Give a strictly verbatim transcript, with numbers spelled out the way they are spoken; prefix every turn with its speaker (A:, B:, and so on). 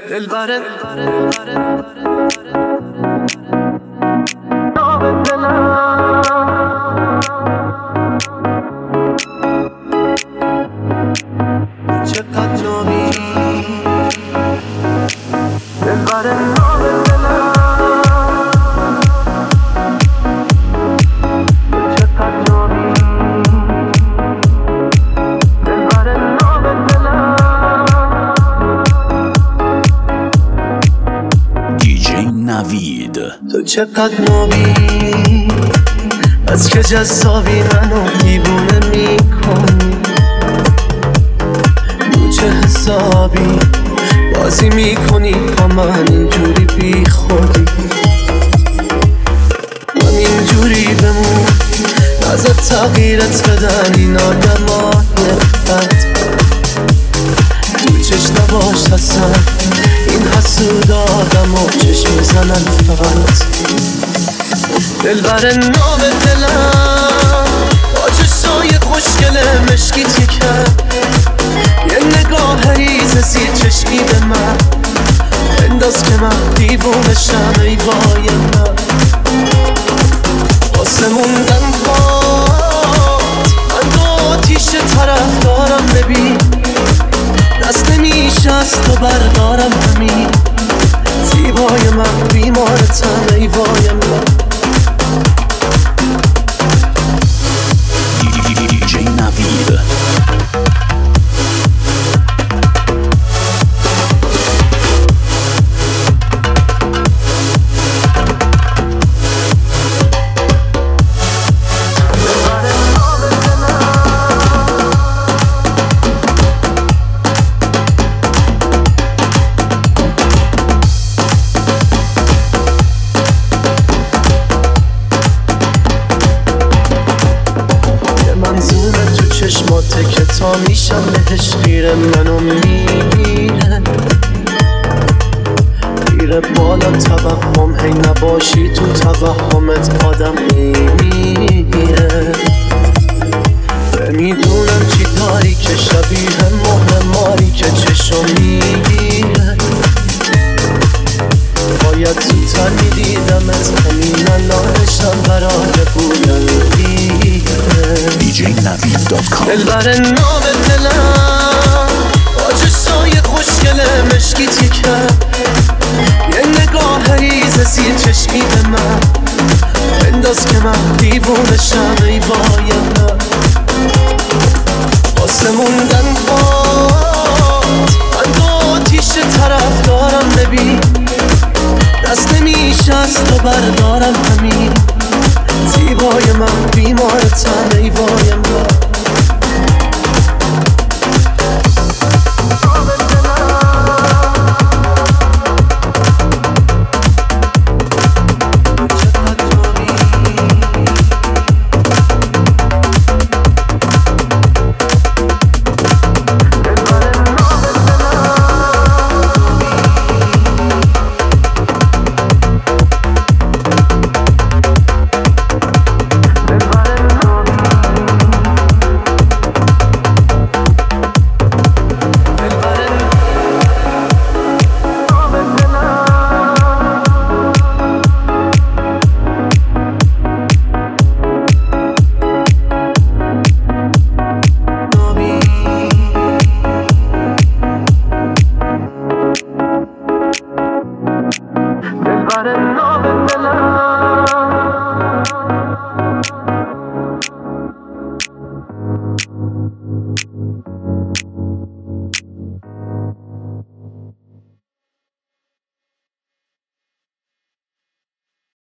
A: دلبره چقدر نامی دلبره نام دلم چقدر نامی دلبره نام دلم
B: دیجی نوید
A: تو چقدر نامی از که جذابی منو دیوونه میکنی چه حسابی بازی میکنی با من اینجوری بی خودی من اینجوری بمون ازت تغییرت بدن این آدمای بد تو چشم نباش هستن این حسود آدم و چشم میزنن فقط دلبر نام دلم با چشای خوشگل مشکی تیکم یه نگاه ریز زیر چشمی به من بنداز که من دیوونشم ای وای من واسه موندن باد من دو آتیش طرف دارم ببین دست نمیشه از تو بردارم همین زیبای من بیمارتم ای وای من
B: دیجی نوید
A: چشماته که تا میشم بهش خیره منو میگیره میره بالا توهم هی نباشی تو توهمت آدم میمیره میدونم چی داری که شبیه مهر ماری که چشم میگیره باید زودتر میدیدمت همین الانشم برای بودن میگیره
B: دیجی نوید دات کام
A: دلبر نام دلم